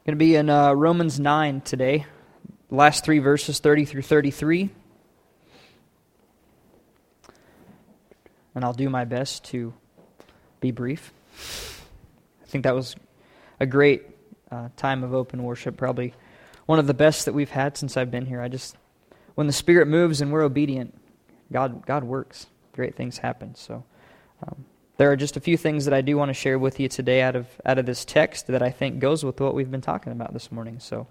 Going to be in Romans 9 today, last three verses, 30 through 33. And I'll do my best to be brief. I think that was a great time of open worship, probably one of the best that we've had since I've been here. When the Spirit moves and we're obedient, God works. Great things happen. So there are just a few things that I do want to share with you today out of this text that I think goes with what we've been talking about this morning. So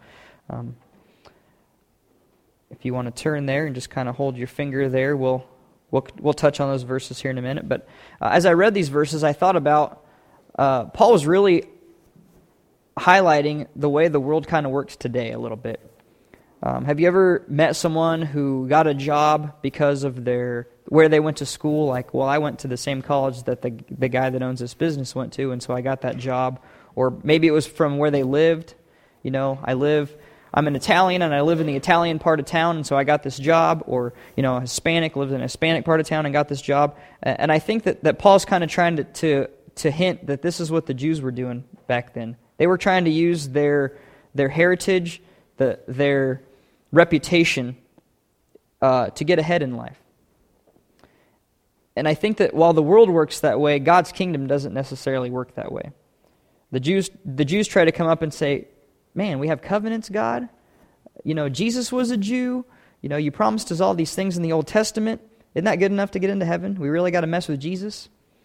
if you want to turn there and just kind of hold your finger there, we'll touch on those verses here in a minute. But as I read these verses, I thought about Paul was really highlighting the way the world kind of works today a little bit. Have you ever met someone who got a job because of where they went to school? Like, well, I went to the same college that the guy that owns this business went to, and so I got that job. Or maybe it was from where they lived. You know, I'm an Italian, and I live in the Italian part of town, and so I got this job. Or, you know, a Hispanic lives in a Hispanic part of town and got this job. And I think that Paul's kind of trying to hint that this is what the Jews were doing back then. They were trying to use their heritage, their reputation to get ahead in life. And I think that while the world works that way, God's kingdom doesn't necessarily work that way. The Jews try to come up and say, man, we have covenants, God. You know, Jesus was a Jew. You know, you promised us all these things in the Old Testament. Isn't that good enough to get into heaven? We really got to mess with Jesus?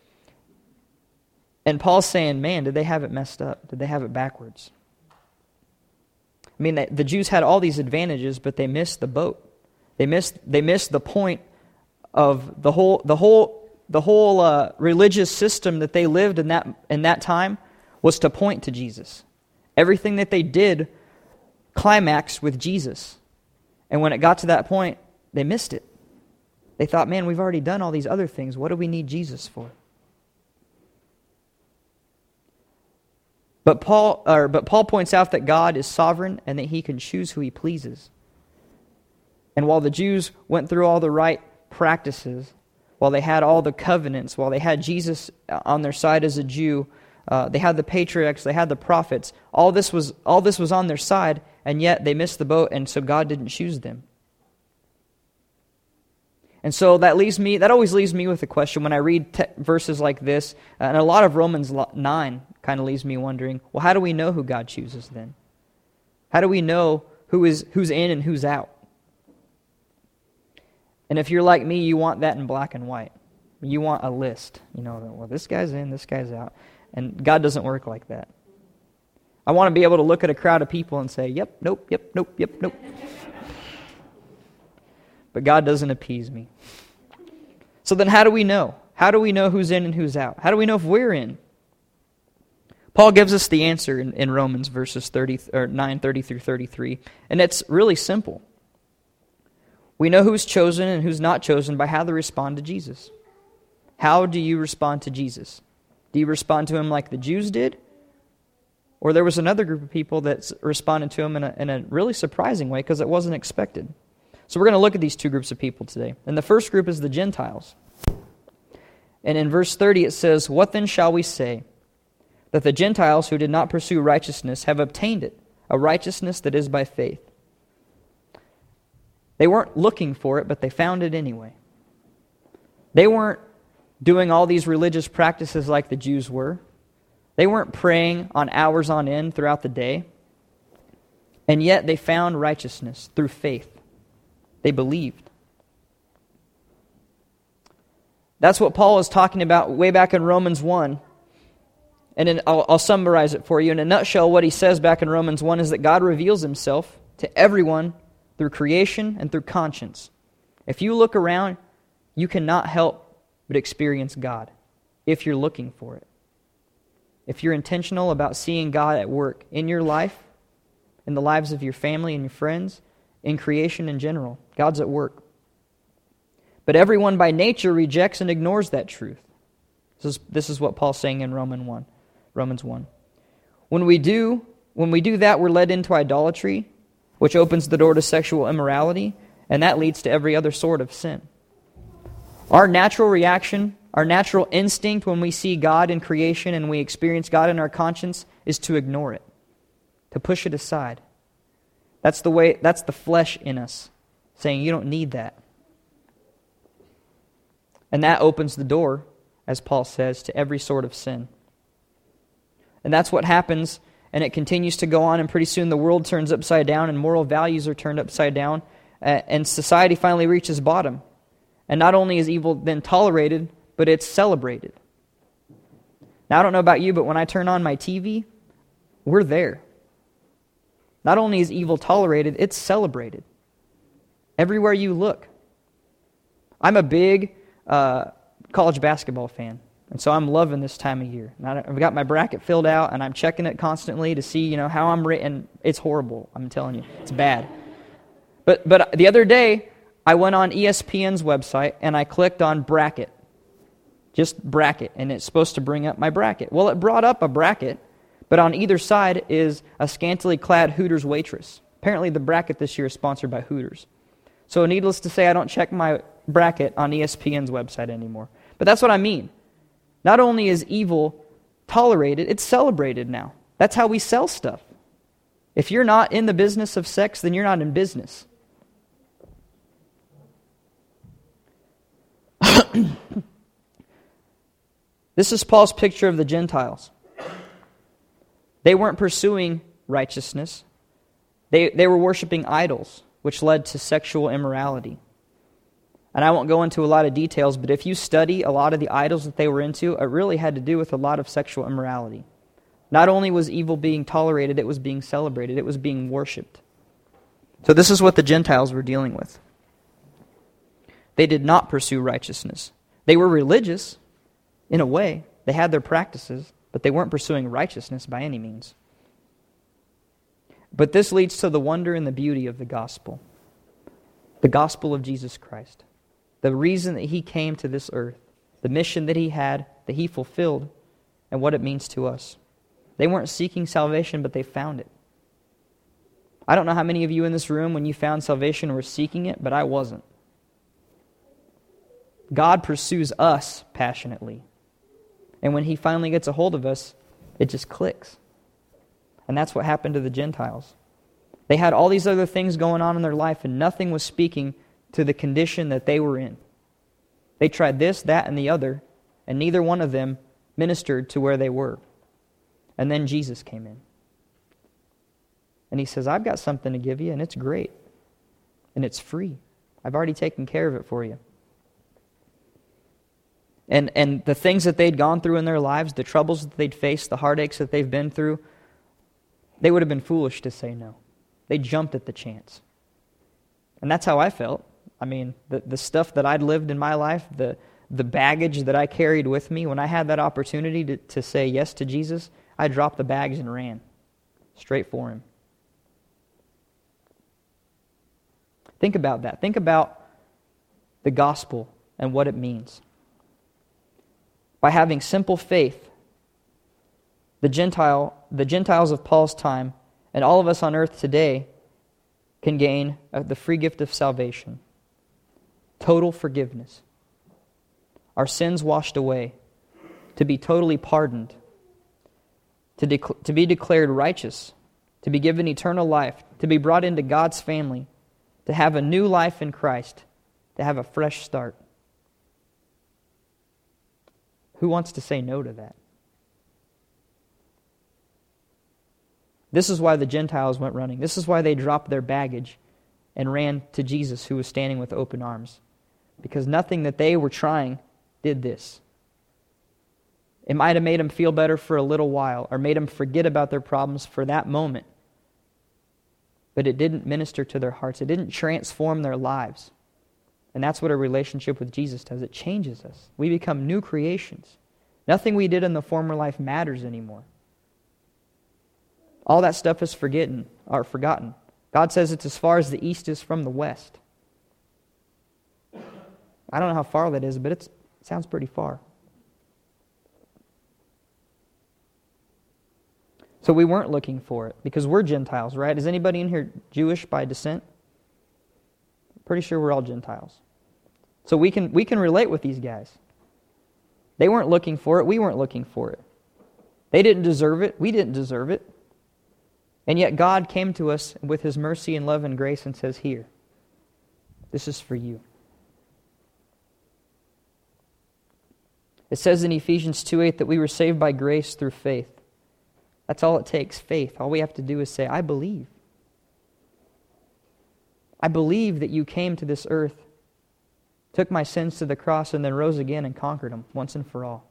And Paul's saying, man, did they have it messed up? Did they have it backwards? I mean, the Jews had all these advantages, but they missed the boat. They missed the point of the whole religious system that they lived in that time was to point to Jesus. Everything that they did climaxed with Jesus. And when it got to that point, they missed it. They thought, man, we've already done all these other things. What do we need Jesus for? But Paul points out that God is sovereign and that He can choose who He pleases. And while the Jews went through all the right practices, while they had all the covenants, while they had Jesus on their side as a Jew, they had the patriarchs, they had the prophets. All this was on their side, and yet they missed the boat, and so God didn't choose them. And so that always leaves me with a question when I read verses like this, and a lot of Romans 9 kind of leaves me wondering, well, how do we know who God chooses then? How do we know who's in and who's out? And if you're like me, you want that in black and white. You want a list. You know, well, this guy's in, this guy's out. And God doesn't work like that. I want to be able to look at a crowd of people and say, yep, nope, yep, nope, yep, nope. But God doesn't appease me. So then how do we know? How do we know who's in and who's out? How do we know if we're in? Paul gives us the answer in Romans verses 9, 30 through 33. And it's really simple. We know who's chosen and who's not chosen by how they respond to Jesus. How do you respond to Jesus? Do you respond to Him like the Jews did? Or there was another group of people that responded to Him in a really surprising way because it wasn't expected. So we're going to look at these two groups of people today. And the first group is the Gentiles. And in verse 30 it says, "What then shall we say? That the Gentiles who did not pursue righteousness have obtained it, a righteousness that is by faith." They weren't looking for it, but they found it anyway. They weren't doing all these religious practices like the Jews were. They weren't praying on hours on end throughout the day. And yet they found righteousness through faith. They believed. That's what Paul is talking about way back in Romans 1. And I'll summarize it for you. In a nutshell, what he says back in Romans 1 is that God reveals Himself to everyone through creation and through conscience. If you look around, you cannot help but experience God if you're looking for it. If you're intentional about seeing God at work in your life, in the lives of your family and your friends, in creation in general, God's at work. But everyone by nature rejects and ignores that truth. This is what Paul's saying in Romans 1. When we do that, we're led into idolatry, which opens the door to sexual immorality, and that leads to every other sort of sin. Our natural reaction, our natural instinct when we see God in creation and we experience God in our conscience is to ignore it, to push it aside. That's the flesh in us saying you don't need that. And that opens the door, as Paul says, to every sort of sin. And that's what happens, and it continues to go on, and pretty soon the world turns upside down, and moral values are turned upside down, and society finally reaches bottom. And not only is evil then tolerated, but it's celebrated. Now, I don't know about you, but when I turn on my TV, we're there. Not only is evil tolerated, it's celebrated. Everywhere you look. I'm a big college basketball fan, and so I'm loving this time of year. And I've got my bracket filled out, and I'm checking it constantly to see, how I'm rated. It's horrible, I'm telling you. It's bad. But the other day, I went on ESPN's website, and I clicked on bracket. Just bracket, and it's supposed to bring up my bracket. Well, it brought up a bracket, but on either side is a scantily clad Hooters waitress. Apparently the bracket this year is sponsored by Hooters. So needless to say, I don't check my bracket on ESPN's website anymore. But that's what I mean. Not only is evil tolerated, it's celebrated now. That's how we sell stuff. If you're not in the business of sex, then you're not in business. This is Paul's picture of the Gentiles. They weren't pursuing righteousness. They were worshiping idols, which led to sexual immorality. And I won't go into a lot of details, but if you study a lot of the idols that they were into, it really had to do with a lot of sexual immorality. Not only was evil being tolerated, it was being celebrated. It was being worshipped. So this is what the Gentiles were dealing with. They did not pursue righteousness. They were religious, in a way. They had their practices, but they weren't pursuing righteousness by any means. But this leads to the wonder and the beauty of the gospel of Jesus Christ. The reason that he came to this earth, the mission that he had, that he fulfilled, and what it means to us. They weren't seeking salvation, but they found it. I don't know how many of you in this room, when you found salvation, were seeking it, but I wasn't. God pursues us passionately. And when he finally gets a hold of us, it just clicks. And that's what happened to the Gentiles. They had all these other things going on in their life, and nothing was speaking to the condition that they were in. They tried this, that, and the other, and neither one of them ministered to where they were. And then Jesus came in. And he says, I've got something to give you, and it's great. And it's free. I've already taken care of it for you. And the things that they'd gone through in their lives, the troubles that they'd faced, the heartaches that they've been through, they would have been foolish to say no. They jumped at the chance. And that's how I felt. I mean, the stuff that I'd lived in my life, the baggage that I carried with me, when I had that opportunity to say yes to Jesus, I dropped the bags and ran straight for him. Think about that. Think about the gospel and what it means. By having simple faith, the Gentiles of Paul's time and all of us on earth today can gain the free gift of salvation. Total forgiveness. Our sins washed away. To be totally pardoned. To be declared righteous. To be given eternal life. To be brought into God's family. To have a new life in Christ. To have a fresh start. Who wants to say no to that? This is why the Gentiles went running. This is why they dropped their baggage and ran to Jesus, who was standing with open arms. Because nothing that they were trying did this. It might have made them feel better for a little while, or made them forget about their problems for that moment. But it didn't minister to their hearts. It didn't transform their lives. And that's what a relationship with Jesus does. It changes us. We become new creations. Nothing we did in the former life matters anymore. All that stuff is forgotten. God says it's as far as the east is from the west. I don't know how far that is, but it sounds pretty far. So we weren't looking for it, because we're Gentiles, right? Is anybody in here Jewish by descent? Pretty sure we're all Gentiles. So we can relate with these guys. They weren't looking for it. We weren't looking for it. They didn't deserve it. We didn't deserve it. And yet God came to us with His mercy and love and grace and says, here, this is for you. It says in Ephesians 2:8 that we were saved by grace through faith. That's all it takes, faith. All we have to do is say, I believe. I believe that you came to this earth, took my sins to the cross, and then rose again and conquered them once and for all.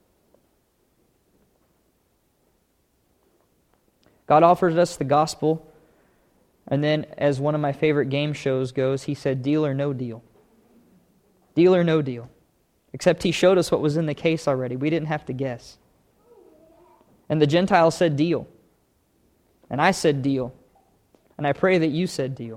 God offers us the gospel, and then, as one of my favorite game shows goes, He said, deal or no deal. Deal or no deal. Except He showed us what was in the case already. We didn't have to guess. And the Gentiles said deal. And I said deal. And I pray that you said deal.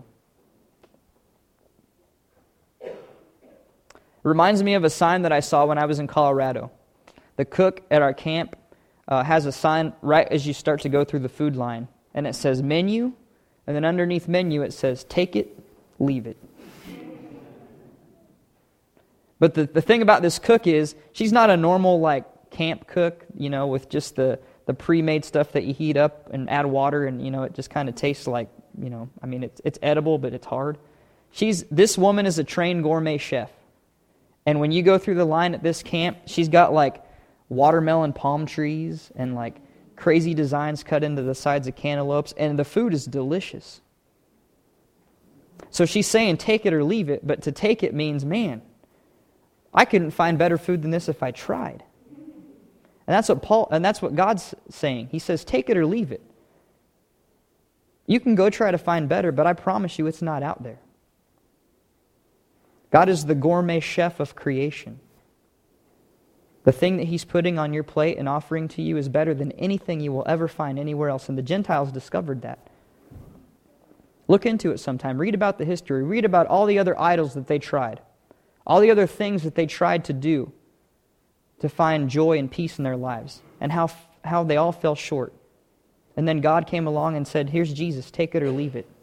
It reminds me of a sign that I saw when I was in Colorado. The cook at our camp has a sign right as you start to go through the food line. And it says menu. And then underneath menu it says take it, leave it. But the thing about this cook is, she's not a normal camp cook, with just the pre-made stuff that you heat up and add water and, it just kind of tastes like, it's edible, but it's hard. This woman is a trained gourmet chef. And when you go through the line at this camp, she's got watermelon palm trees and crazy designs cut into the sides of cantaloupes, and the food is delicious. So she's saying take it or leave it, but to take it means, man, I couldn't find better food than this if I tried. And that's what God's saying. He says, take it or leave it. You can go try to find better, but I promise you it's not out there. God is the gourmet chef of creation. The thing that He's putting on your plate and offering to you is better than anything you will ever find anywhere else. And the Gentiles discovered that. Look into it sometime. Read about the history. Read about all the other idols that they tried. All the other things that they tried to do to find joy and peace in their lives, and how they all fell short. And then God came along and said, here's Jesus, take it or leave it.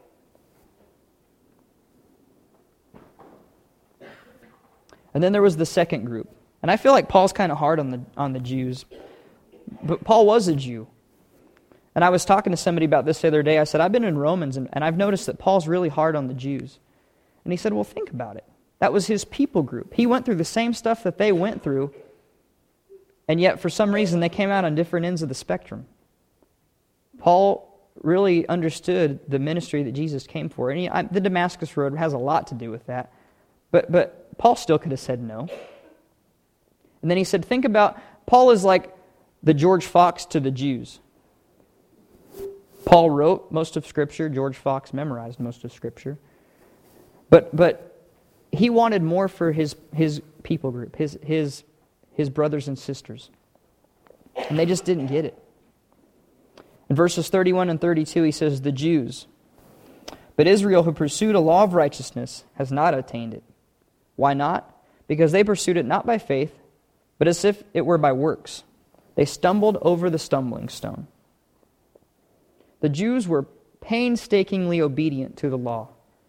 And then there was the second group. And I feel like Paul's kind of hard on the Jews. But Paul was a Jew. And I was talking to somebody about this the other day. I said, I've been in Romans, and I've noticed that Paul's really hard on the Jews. And he said, well, think about it. That was his people group. He went through the same stuff that they went through, and yet for some reason they came out on different ends of the spectrum. Paul really understood the ministry that Jesus came for. And the Damascus Road has a lot to do with that. But Paul still could have said no. And then he said, think about, Paul is like the George Fox to the Jews. Paul wrote most of Scripture. George Fox memorized most of Scripture. But he wanted more for his people group, his brothers and sisters. And they just didn't get it. In verses 31 and 32, he says, the Jews. But Israel, who pursued a law of righteousness, has not attained it. Why not? Because they pursued it not by faith, but as if it were by works. They stumbled over the stumbling stone. The Jews were painstakingly obedient to the law.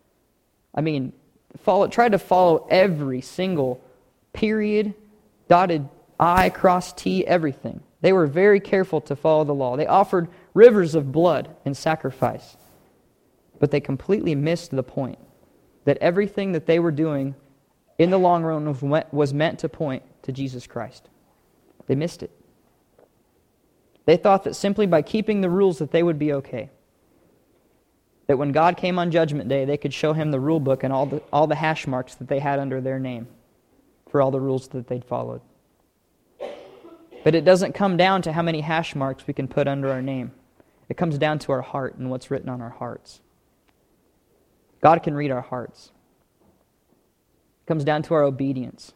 Tried to follow every single period, dotted I, cross T, everything. They were very careful to follow the law. They offered rivers of blood in sacrifice. But they completely missed the point that everything that they were doing in the long run was meant to point to Jesus Christ. They missed it. They thought that simply by keeping the rules that they would be okay. That when God came on Judgment Day, they could show Him the rule book and all the hash marks that they had under their name for all the rules that they'd followed. But it doesn't come down to how many hash marks we can put under our name. It comes down to our heart and what's written on our hearts. God can read our hearts. It comes down to our obedience,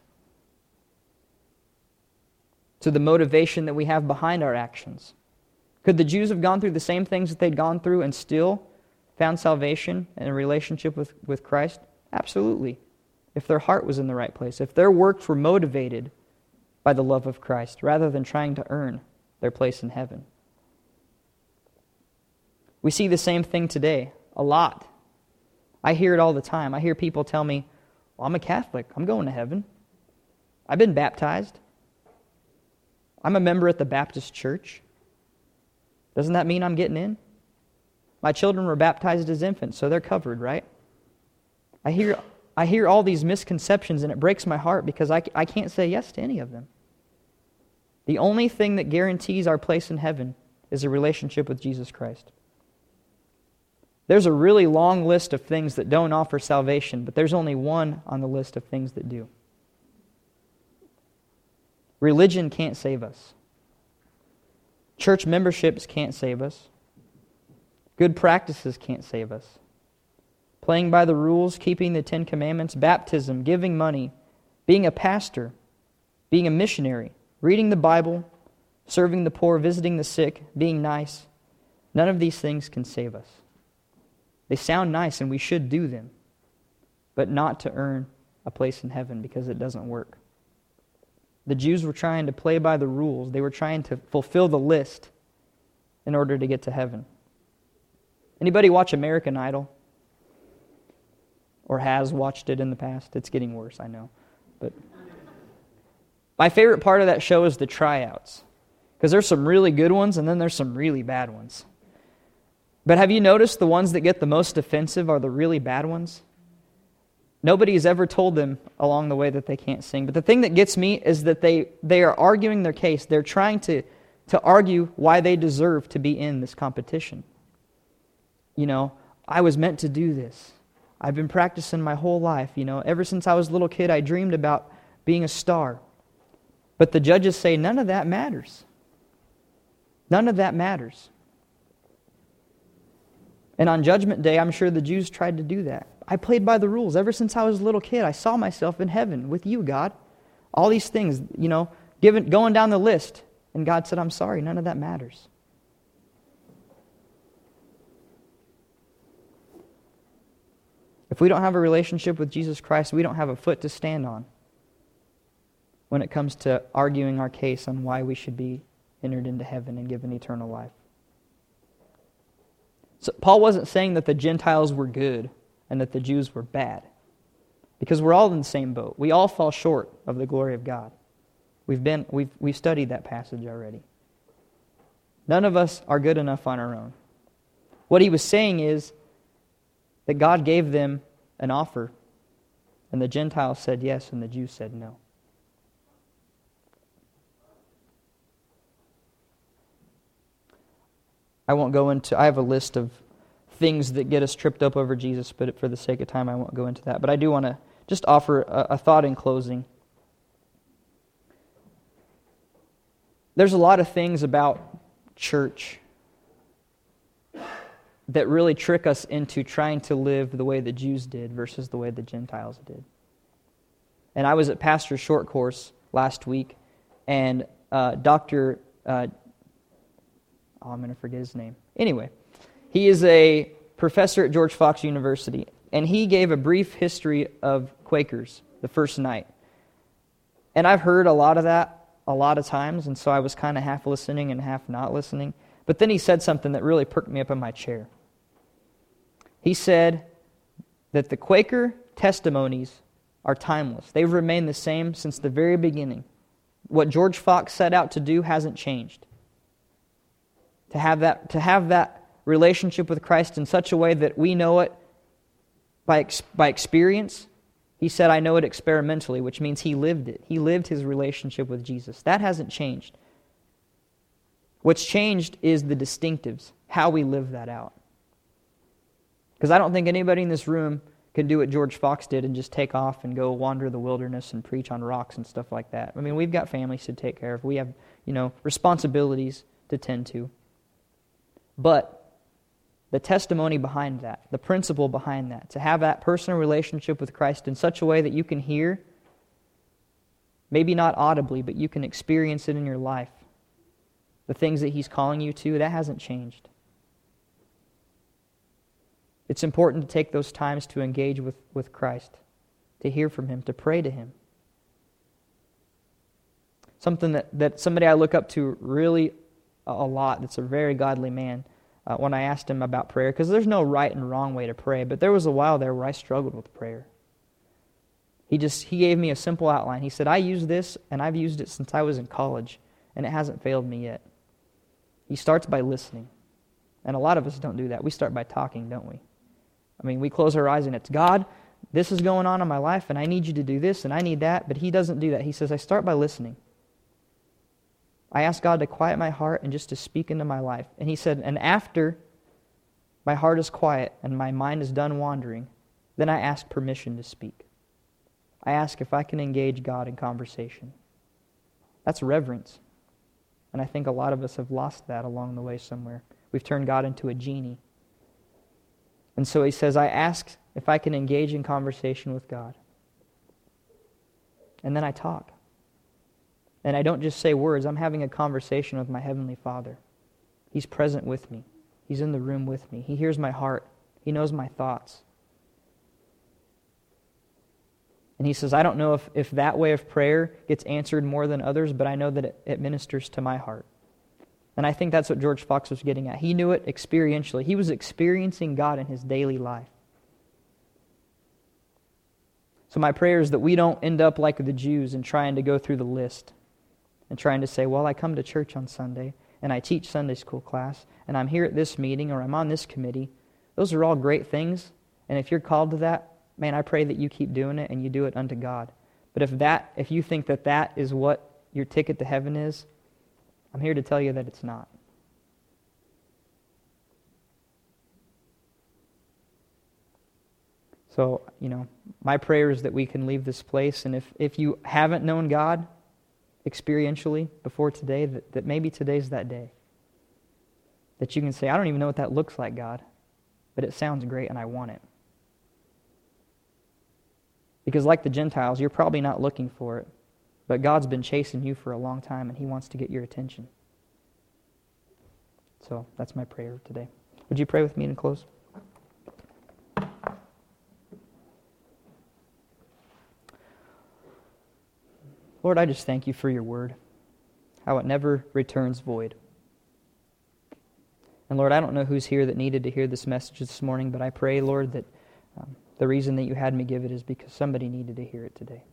to the motivation that we have behind our actions. Could the Jews have gone through the same things that they'd gone through and still found salvation and a relationship with Christ? Absolutely. If their heart was in the right place, if their works were motivated by the love of Christ rather than trying to earn their place in heaven. We see the same thing today a lot. I hear it all the time. I hear people tell me, well, I'm a Catholic. I'm going to heaven. I've been baptized. I'm a member at the Baptist church. Doesn't that mean I'm getting in? My children were baptized as infants, so they're covered, right? I hear all these misconceptions, and it breaks my heart because I can't say yes to any of them. The only thing that guarantees our place in heaven is a relationship with Jesus Christ. There's a really long list of things that don't offer salvation, but there's only one on the list of things that do. Religion can't save us. Church memberships can't save us. Good practices can't save us. Playing by the rules, keeping the 10 Commandments, baptism, giving money, being a pastor, being a missionary, reading the Bible, serving the poor, visiting the sick, being nice. None of these things can save us. They sound nice and we should do them, but not to earn a place in heaven because it doesn't work. The Jews were trying to play by the rules. They were trying to fulfill the list in order to get to heaven. Anybody watch American Idol? Or has watched it in the past? It's getting worse, I know. But my favorite part of that show is the tryouts. Because there's some really good ones and then there's some really bad ones. But have you noticed the ones that get the most offensive are the really bad ones? Nobody has ever told them along the way that they can't sing. But the thing that gets me is that they are arguing their case. They're trying to argue why they deserve to be in this competition. You know, I was meant to do this. I've been practicing my whole life. You know, ever since I was a little kid, I dreamed about being a star. But the judges say none of that matters. None of that matters. And on Judgment Day, I'm sure the Jews tried to do that. I played by the rules. Ever since I was a little kid, I saw myself in heaven with you, God. All these things, you know, going down the list. And God said, I'm sorry, none of that matters. If we don't have a relationship with Jesus Christ, we don't have a foot to stand on when it comes to arguing our case on why we should be entered into heaven and given eternal life. So Paul wasn't saying that the Gentiles were good and that the Jews were bad, because we're all in the same boat. We all fall short of the glory of God. We've studied that passage already. None of us are good enough on our own. What he was saying is that God gave them an offer, and the Gentiles said yes, and the Jews said no. I have a list of things that get us tripped up over Jesus, but for the sake of time, I won't go into that. But I do want to just offer a thought in closing. There's a lot of things about church that really trick us into trying to live the way the Jews did versus the way the Gentiles did. And I was at Pastor's Short Course last week, and Dr. I'm going to forget his name. Anyway, he is a professor at George Fox University, and he gave a brief history of Quakers the first night. And I've heard a lot of that a lot of times, and so I was kind of half listening and half not listening. But then he said something that really perked me up in my chair. He said that the Quaker testimonies are timeless. They've remained the same since the very beginning. What George Fox set out to do hasn't changed. To have that relationship with Christ in such a way that we know it by experience. He said, I know it experimentally, which means he lived it. He lived his relationship with Jesus. That hasn't changed. What's changed is the distinctives, how we live that out. Because I don't think anybody in this room can do what George Fox did and just take off and go wander the wilderness and preach on rocks and stuff like that. I mean, we've got families to take care of. We have, responsibilities to tend to. But the testimony behind that, the principle behind that, to have that personal relationship with Christ in such a way that you can hear, maybe not audibly, but you can experience it in your life, the things that He's calling you to, that hasn't changed. It's important to take those times to engage with Christ, to hear from Him, to pray to Him. Something that somebody I look up to really a lot, that's a very godly man, when I asked him about prayer, because there's no right and wrong way to pray, but there was a while there where I struggled with prayer. He gave me a simple outline. He said, I use this, and I've used it since I was in college, and it hasn't failed me yet. He starts by listening. And a lot of us don't do that. We start by talking, don't we? I mean, we close our eyes and it's, God, this is going on in my life, and I need you to do this, and I need that. But he doesn't do that. He says, I start by listening. I ask God to quiet my heart and just to speak into my life. And he said, and after my heart is quiet and my mind is done wandering, then I ask permission to speak. I ask if I can engage God in conversation. That's reverence. And I think a lot of us have lost that along the way somewhere. We've turned God into a genie. And so he says, I ask if I can engage in conversation with God. And then I talk. And I don't just say words. I'm having a conversation with my Heavenly Father. He's present with me. He's in the room with me. He hears my heart. He knows my thoughts. And he says, I don't know if that way of prayer gets answered more than others, but I know that it ministers to my heart. And I think that's what George Fox was getting at. He knew it experientially. He was experiencing God in his daily life. So my prayer is that we don't end up like the Jews and trying to go through the list and trying to say, well, I come to church on Sunday and I teach Sunday school class and I'm here at this meeting or I'm on this committee. Those are all great things. And if you're called to that, man, I pray that you keep doing it and you do it unto God. But if you think that is what your ticket to heaven is, I'm here to tell you that it's not. So, my prayer is that we can leave this place, and if you haven't known God experientially before today, that maybe today's that day. That you can say, I don't even know what that looks like, God, but it sounds great and I want it. Because like the Gentiles, you're probably not looking for it, but God's been chasing you for a long time and he wants to get your attention. So that's my prayer today. Would you pray with me and close? Lord, I just thank you for your word, how it never returns void. And Lord, I don't know who's here that needed to hear this message this morning, but I pray, Lord, that the reason that you had me give it is because somebody needed to hear it today.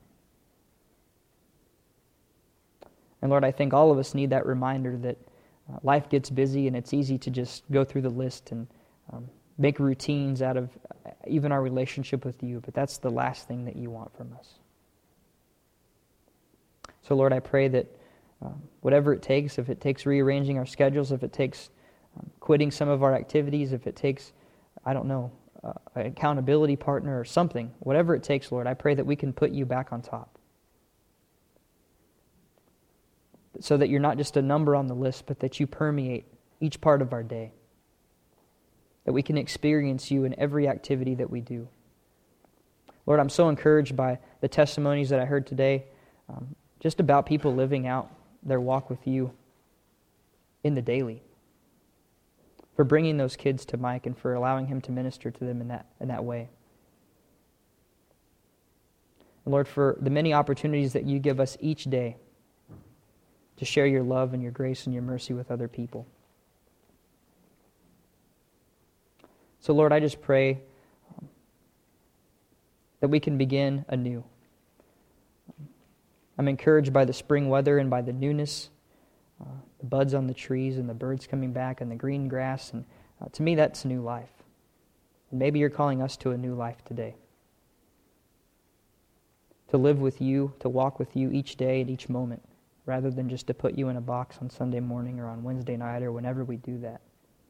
And Lord, I think all of us need that reminder that life gets busy and it's easy to just go through the list and make routines out of even our relationship with you, but that's the last thing that you want from us. So Lord, I pray that whatever it takes, if it takes rearranging our schedules, if it takes quitting some of our activities, if it takes, an accountability partner or something, whatever it takes, Lord, I pray that we can put you back on top. So that you're not just a number on the list, but that you permeate each part of our day. That we can experience you in every activity that we do. Lord, I'm so encouraged by the testimonies that I heard today, just about people living out their walk with you in the daily. For bringing those kids to Mike and for allowing him to minister to them in that way. And Lord, for the many opportunities that you give us each day to share your love and your grace and your mercy with other people. So Lord, I just pray that we can begin anew. I'm encouraged by the spring weather and by the newness, the buds on the trees and the birds coming back and the green grass. And to me, that's new life. And maybe you're calling us to a new life today. To live with you, to walk with you each day and each moment, rather than just to put you in a box on Sunday morning or on Wednesday night or whenever we do that.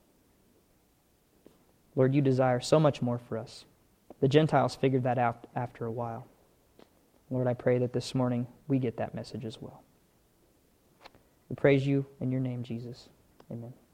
Lord, you desire so much more for us. The Gentiles figured that out after a while. Lord, I pray that this morning we get that message as well. We praise you in your name, Jesus. Amen.